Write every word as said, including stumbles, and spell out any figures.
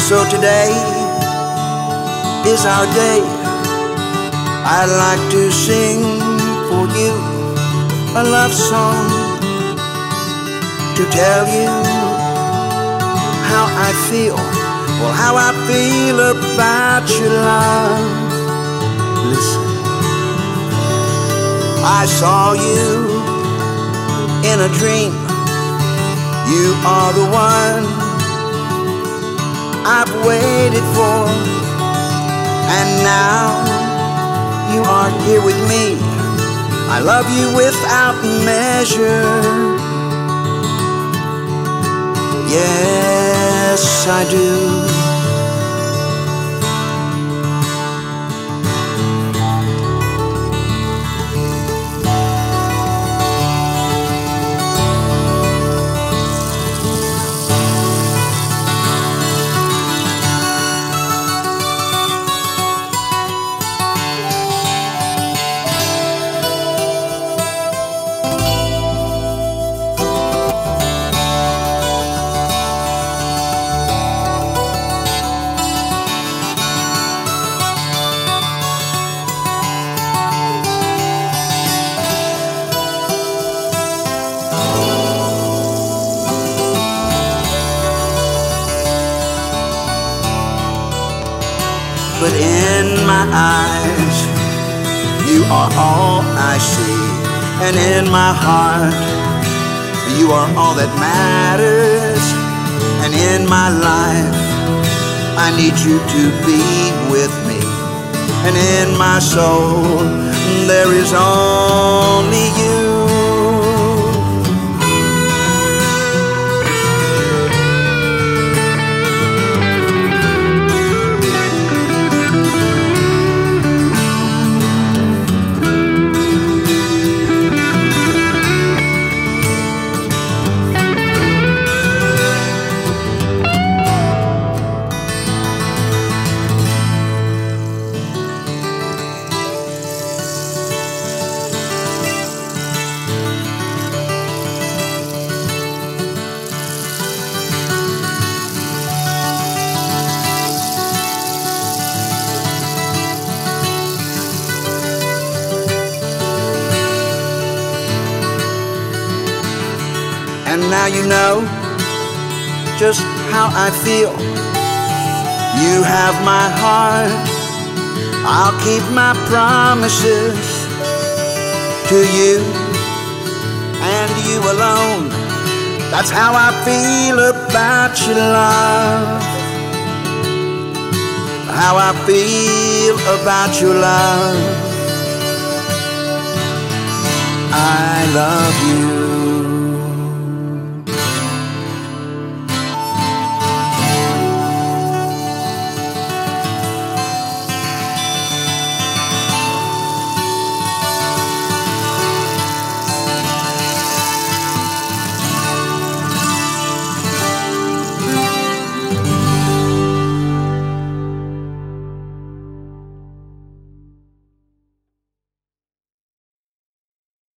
So today is our day. I'd like to sing for you a love song, to tell you how I feel, well, how I feel about your love. Listen, I saw you in a dream. You are the one I've waited for, and now you are here with me. I love you without measure. Yes, I do. But in my eyes, you are all I see, and in my heart, you are all that matters. And in my life, I need you to be with me. And in my soul, there is only you. And now you know just how I feel. You have my heart. I'll keep my promises to you and you alone. That's how I feel about your love. How I feel about your love. I love you.